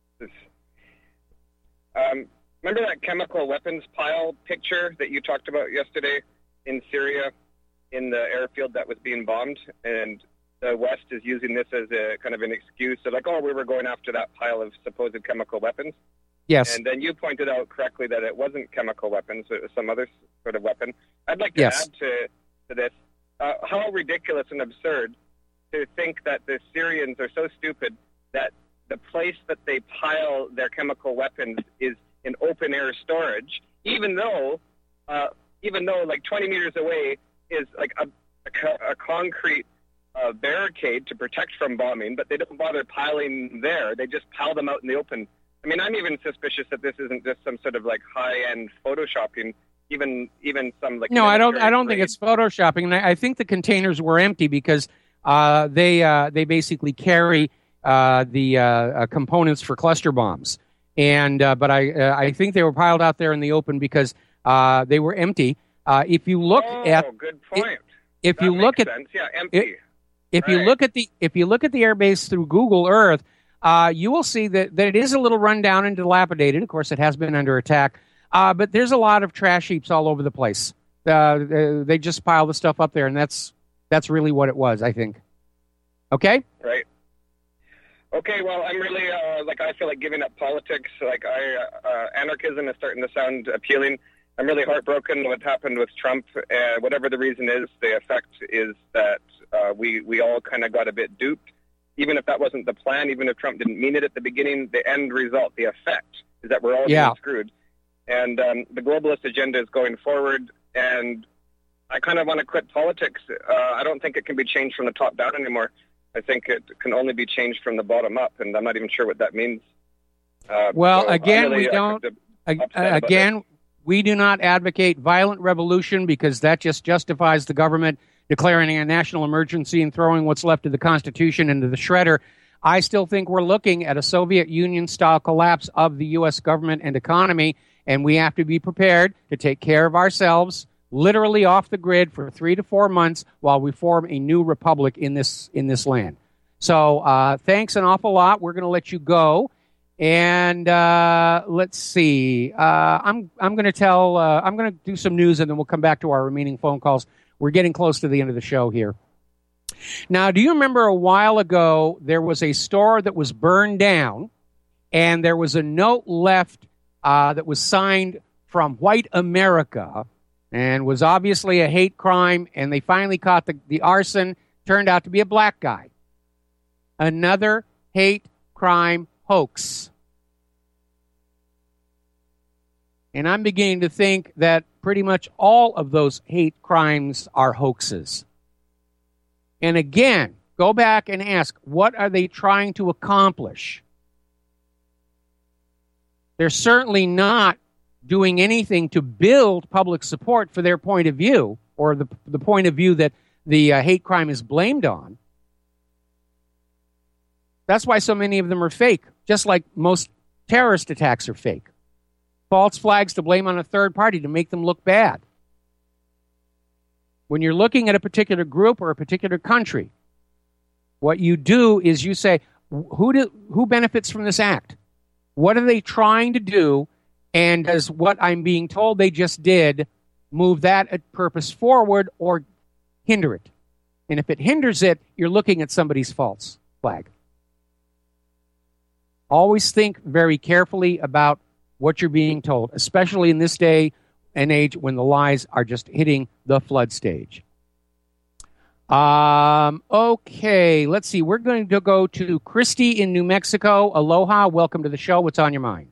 S3: Remember that chemical weapons pile picture that you talked about yesterday in Syria, in the airfield that was being bombed? And the West is using this as a kind of an excuse to we were going after that pile of supposed chemical weapons.
S2: Yes.
S3: And then you pointed out correctly that it wasn't chemical weapons, it was some other sort of weapon. I'd like to add to this, how ridiculous and absurd to think that the Syrians are so stupid that the place that they pile their chemical weapons is in open air storage, even though 20 meters away is like a concrete barricade to protect from bombing, but they don't bother piling there. They just pile them out in the open. I mean, I'm even suspicious that this isn't just some sort of high-end photoshopping. Even some
S2: No, I don't think it's photoshopping. And I think the containers were empty because they basically carry the components for cluster bombs. And but I think they were piled out there in the open because they were empty. If you look
S3: good point.
S2: If you look at
S3: empty.
S2: If you look at the airbase through Google Earth, you will see that it is a little run down and dilapidated. Of course, it has been under attack, but there's a lot of trash heaps all over the place. They just pile the stuff up there, and that's really what it was, I think. Okay.
S3: Right. Okay. Well, I'm really I feel like giving up politics. Anarchism is starting to sound appealing. I'm really heartbroken what happened with Trump. Whatever the reason is, the effect is that we all kind of got a bit duped. Even if that wasn't the plan, even if Trump didn't mean it at the beginning, the end result, the effect, is that we're all getting screwed. And the globalist agenda is going forward, and I kind of want to quit politics. I don't think it can be changed from the top down anymore. I think it can only be changed from the bottom up, and I'm not even sure what that means.
S2: We do not advocate violent revolution because that just justifies the government declaring a national emergency and throwing what's left of the Constitution into the shredder. I still think we're looking at a Soviet Union-style collapse of the U.S. government and economy, and we have to be prepared to take care of ourselves, literally off the grid for 3 to 4 months while we form a new republic in this land. So thanks an awful lot. We're going to let you go. And let's see. I'm going to do some news, and then we'll come back to our remaining phone calls. We're getting close to the end of the show here. Now, do you remember a while ago there was a store that was burned down, and there was a note left that was signed from White America and was obviously a hate crime, and they finally caught the arson. Turned out to be a black guy. Another hate crime hoax. And I'm beginning to think that pretty much all of those hate crimes are hoaxes. And again, go back and ask, what are they trying to accomplish? They're certainly not doing anything to build public support for their point of view, or the point of view that the hate crime is blamed on. That's why so many of them are fake, just like most terrorist attacks are fake. False flags to blame on a third party to make them look bad. When you're looking at a particular group or a particular country, what you do is you say, who benefits from this act? What are they trying to do? And does what I'm being told they just did move that purpose forward or hinder it? And if it hinders it, you're looking at somebody's false flag. Always think very carefully about what you're being told, especially in this day and age when the lies are just hitting the flood stage. Okay, let's see. We're going to go to Christy in New Mexico. Aloha, welcome to the show. What's on your mind?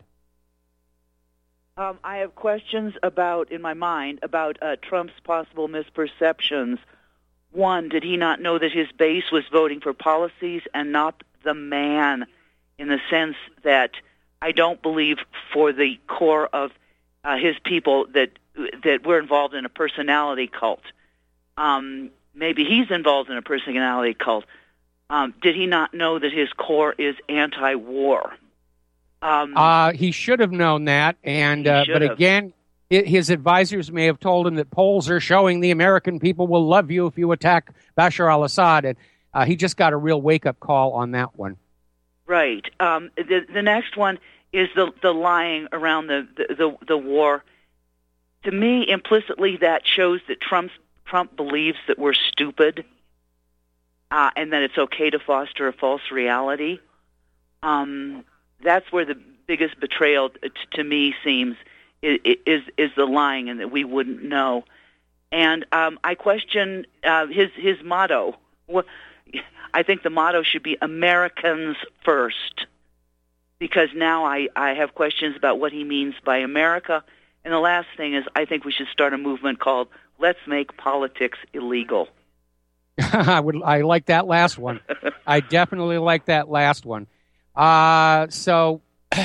S4: I have questions in my mind about Trump's possible misperceptions. One, did he not know that his base was voting for policies and not the man, in the sense that I don't believe for the core of his people that we're involved in a personality cult. Maybe he's involved in a personality cult. Did he not know that his core is anti-war?
S2: He should have known that, but again, his advisors may have told him that polls are showing the American people will love you if you attack Bashar al-Assad, and he just got a real wake-up call on that one. Right.
S4: The next one is the lying around the war. To me, implicitly, that shows that Trump believes that we're stupid, and that it's okay to foster a false reality. That's where the biggest betrayal to me seems is the lying, and that we wouldn't know. And I question his motto. I think the motto should be Americans first, because now I have questions about what he means by America. And the last thing is, I think we should start a movement called Let's Make Politics Illegal.
S2: I like that last one. I definitely like that last one. So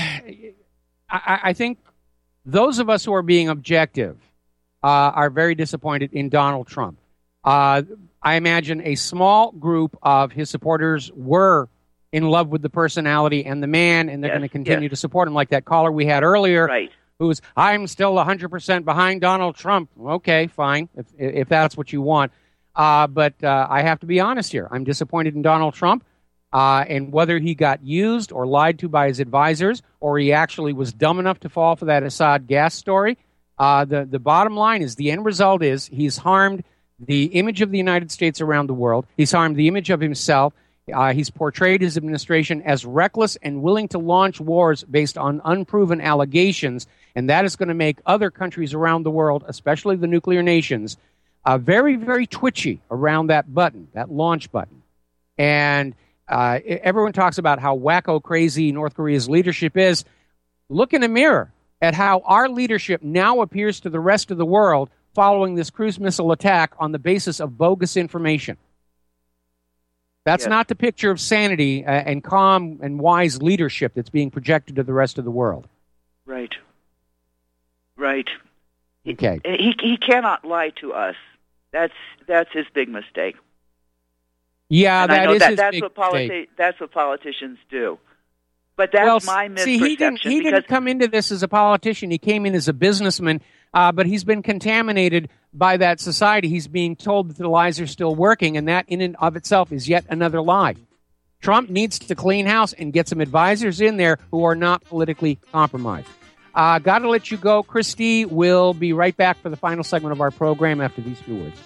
S2: I think those of us who are being objective are very disappointed in Donald Trump. I imagine a small group of his supporters were in love with the personality and the man, and they're going to continue to support him, like that caller we had earlier, who's, I'm still 100% behind Donald Trump. Okay, fine, if that's what you want. But I have to be honest here. I'm disappointed in Donald Trump, and whether he got used or lied to by his advisors, or he actually was dumb enough to fall for that Assad gas story. The bottom line is, the end result is he's harmed the image of the United States around the world. He's harmed the image of himself. He's portrayed his administration as reckless and willing to launch wars based on unproven allegations, and that is going to make other countries around the world, especially the nuclear nations, very, very twitchy around that button, that launch button. And everyone talks about how wacko crazy North Korea's leadership is. Look in the mirror at how our leadership now appears to the rest of the world following this cruise missile attack on the basis of bogus information. That's not the picture of sanity and calm and wise leadership that's being projected to the rest of the world.
S4: Right.
S2: Okay.
S4: He cannot lie to us. That's his big mistake.
S2: Yeah,
S4: and I know
S2: his
S4: that's
S2: big
S4: what
S2: mistake.
S4: That's what politicians do. But that's my misperception.
S2: See, he didn't come into this as a politician. He came in as a businessman, but he's been contaminated by that society. He's being told that the lies are still working, and that in and of itself is yet another lie. Trump needs to clean house and get some advisors in there who are not politically compromised. Got to let you go. Christy will be right back for the final segment of our program after these few words.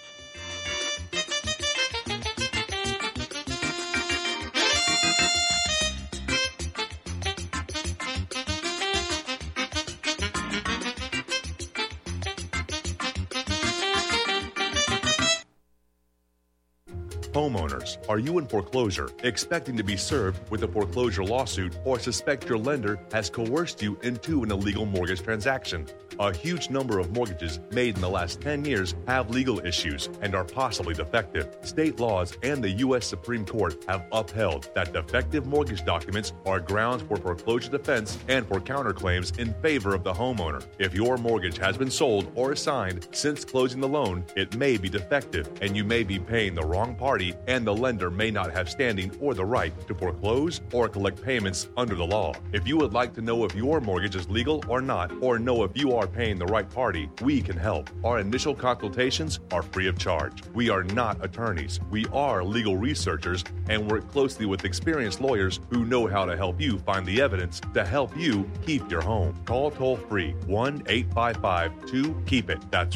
S13: Homeowners, are you in foreclosure, expecting to be served with a foreclosure lawsuit, or suspect your lender has coerced you into an illegal mortgage transaction? A huge number of mortgages made in the last 10 years have legal issues and are possibly defective. State laws and the U.S. Supreme Court have upheld that defective mortgage documents are grounds for foreclosure defense and for counterclaims in favor of the homeowner. If your mortgage has been sold or assigned since closing the loan, it may be defective and you may be paying the wrong party, and the lender may not have standing or the right to foreclose or collect payments under the law. If you would like to know if your mortgage is legal or not, or know if you are paying the right party, we can help. Our initial consultations are free of charge. We are not attorneys. We are legal researchers and work closely with experienced lawyers who know how to help you find the evidence to help you keep your home. Call toll-free 1-855-2-KEEP-IT. That's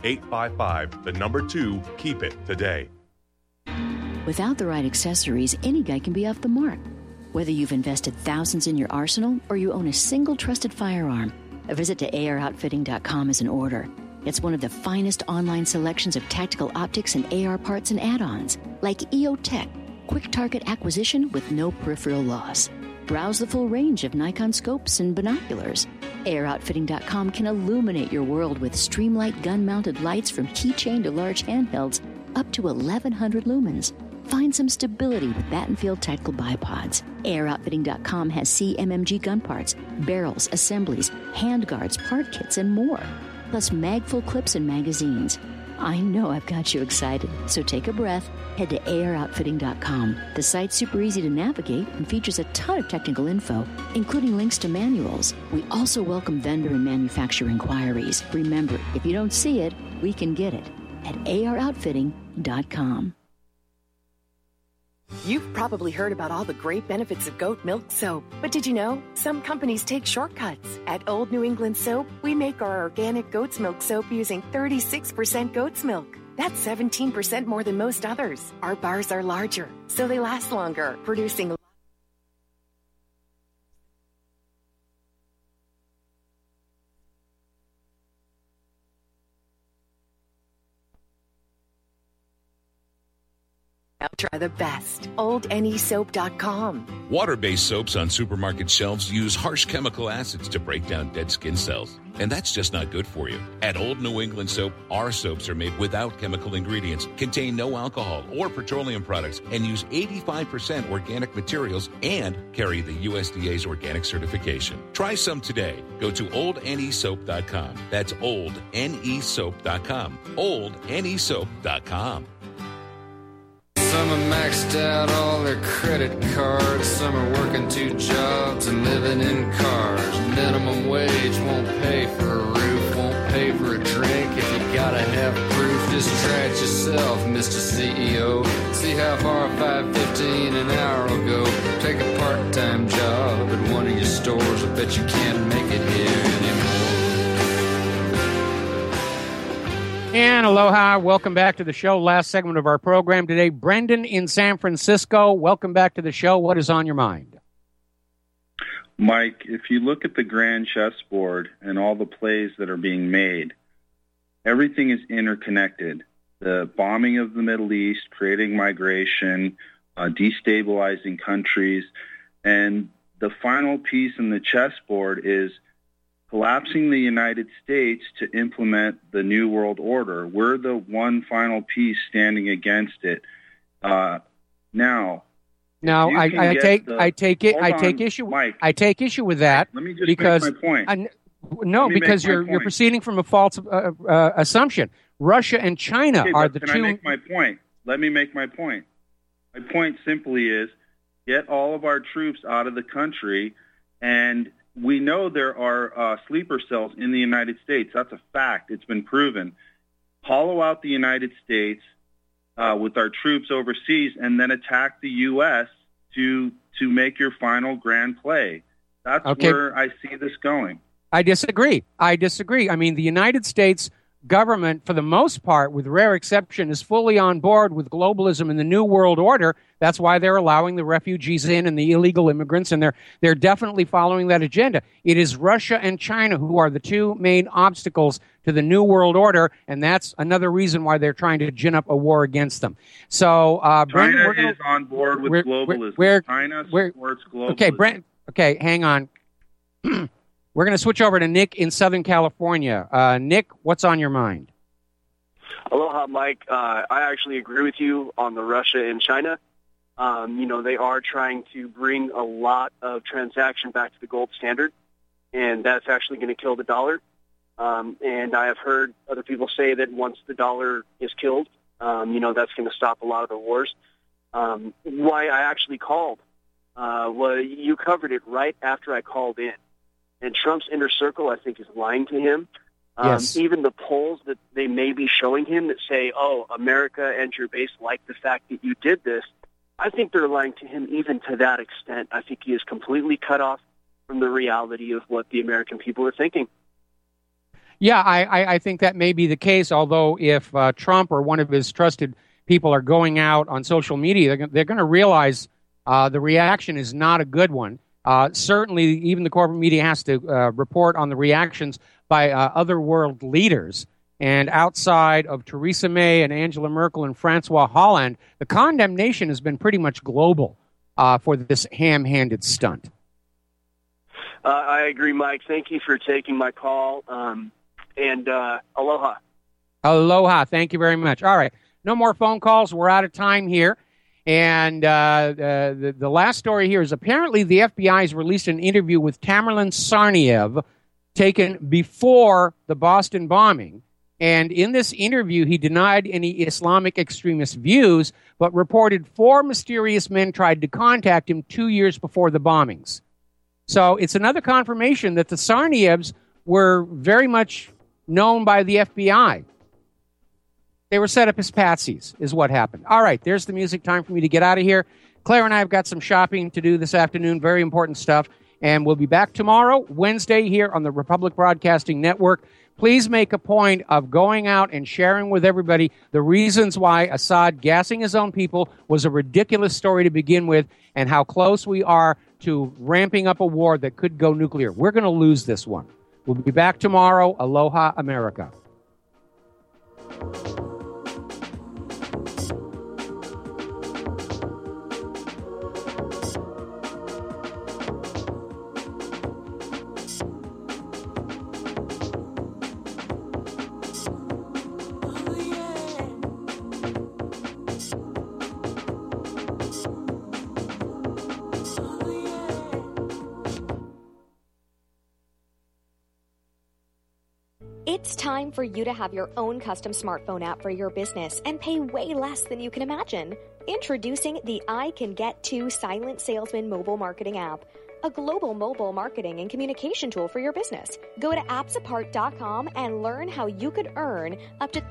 S13: 1-855-2-KEEP-IT today.
S5: Without the right accessories, any guy can be off the mark. Whether you've invested thousands in your arsenal or you own a single trusted firearm, a visit to AROutfitting.com is in order. It's one of the finest online selections of tactical optics and AR parts and add-ons, like EOTech, quick target acquisition with no peripheral loss. Browse the full range of Nikon scopes and binoculars. AROutfitting.com can illuminate your world with Streamlight gun-mounted lights from keychain to large handhelds up to 1,100 lumens. Find some stability with Battenfield Tactical Bipods. AirOutfitting.com has CMMG gun parts, barrels, assemblies, handguards, part kits, and more. Plus mag-full clips and magazines. I know I've got you excited, so take a breath. Head to AirOutfitting.com. The site's super easy to navigate and features a ton of technical info, including links to manuals. We also welcome vendor and manufacturer inquiries. Remember, if you don't see it, we can get it at AirOutfitting.com.
S17: You've probably heard about all the great benefits of goat milk soap, but did you know some companies take shortcuts? At Old New England Soap, we make our organic goat's milk soap using 36% goat's milk. That's 17% more than most others. Our bars are larger, so they last longer, producing Now try the best. OldNESoap.com.
S18: Water-based soaps on supermarket shelves use harsh chemical acids to break down dead skin cells. And that's just not good for you. At Old New England Soap, our soaps are made without chemical ingredients, contain no alcohol or petroleum products, and use 85% organic materials and carry the USDA's organic certification. Try some today. Go to OldNESoap.com. That's OldNESoap.com. OldNESoap.com.
S22: Some have maxed out all their credit cards. Some are working 2 jobs and living in cars. Minimum wage won't pay for a roof, won't pay for a drink. If you gotta have proof, just try it yourself, Mr. CEO. See how far $5.15 an hour will go. Take a part-time job at one of your stores. I bet you can't make it here anymore.
S2: And aloha, welcome back to the show. Last segment of our program today. Brendan in San Francisco, welcome back to the show. What is on your mind?
S6: Mike, if you look at the grand chessboard and all the plays that are being made, everything is interconnected. The bombing of the Middle East, creating migration, destabilizing countries, and the final piece in the chessboard is collapsing the United States to implement the New World Order. We're the one final piece standing against it. I take
S2: issue with that.
S6: Let me just
S2: because
S6: make my point.
S2: Because you're proceeding from a false assumption. Russia and China are the two.
S6: Can I make my point? Let me make my point. My point simply is get all of our troops out of the country, and we know there are sleeper cells in the United States. That's a fact. It's been proven. Hollow out the United States with our troops overseas, and then attack the U.S. to make your final grand play. That's where I see this going.
S2: I disagree. I mean, the United States government, for the most part, with rare exception, is fully on board with globalism and the New World Order. That's why they're allowing the refugees in and the illegal immigrants, and they're definitely following that agenda. It is Russia and China who are the two main obstacles to the New World Order, and that's another reason why they're trying to gin up a war against them. So, Brendan,
S6: China is on board with globalism. China supports globalism.
S2: Okay, Brent. Okay, hang on. We're going to switch over to Nick in Southern California. Nick, what's on your mind?
S7: Aloha, Mike. I actually agree with you on the Russia and China. They are trying to bring a lot of transaction back to the gold standard, and that's actually going to kill the dollar. And I have heard other people say that once the dollar is killed, that's going to stop a lot of the wars. Why I actually called, you covered it right after I called in. And Trump's inner circle, I think, is lying to him.
S2: Yes.
S7: Even the polls that they may be showing him that say, America and your base like the fact that you did this, I think they're lying to him even to that extent. I think he is completely cut off from the reality of what the American people are thinking.
S2: Yeah, I think that may be the case, although if Trump or one of his trusted people are going out on social media, they're going to realize the reaction is not a good one. Certainly, even the corporate media has to report on the reactions by other world leaders. And outside of Theresa May and Angela Merkel and Francois Hollande, the condemnation has been pretty much global for this ham-handed stunt.
S7: I agree, Mike. Thank you for taking my call. And aloha.
S2: Aloha. Thank you very much. All right. No more phone calls. We're out of time here. And the last story here is apparently the FBI has released an interview with Tamerlan Tsarnaev taken before the Boston bombing. And in this interview, he denied any Islamic extremist views, but reported 4 mysterious men tried to contact him 2 years before the bombings. So it's another confirmation that the Tsarnaevs were very much known by the FBI. They were set up as patsies, is what happened. All right, there's the music. Time for me to get out of here. Claire and I have got some shopping to do this afternoon, very important stuff. And we'll be back tomorrow, Wednesday, here on the Republic Broadcasting Network. Please make a point of going out and sharing with everybody the reasons why Assad gassing his own people was a ridiculous story to begin with, and how close we are to ramping up a war that could go nuclear. We're going to lose this one. We'll be back tomorrow. Aloha, America.
S23: It's time for you to have your own custom smartphone app for your business and pay way less than you can imagine. Introducing the I Can Get To Silent Salesman mobile marketing app, a global mobile marketing and communication tool for your business. Go to appsapart.com and learn how you could earn up to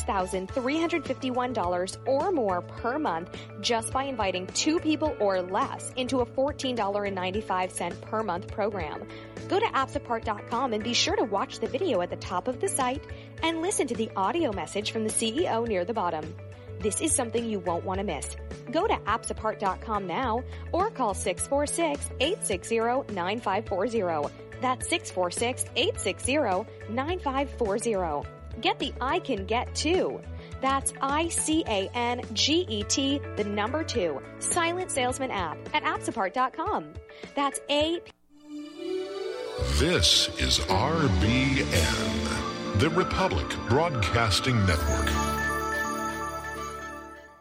S23: $36,351 or more per month just by inviting 2 people or less into a $14.95 per month program. Go to appsapart.com and be sure to watch the video at the top of the site and listen to the audio message from the CEO near the bottom. This is something you won't want to miss. Go to appsapart.com now or call 646-860-9540. That's 646-860-9540. Get the I Can Get To. That's ICANGET, the number 2, Silent Salesman app at appsapart.com. That's A.
S9: This is RBN, the Republic Broadcasting Network.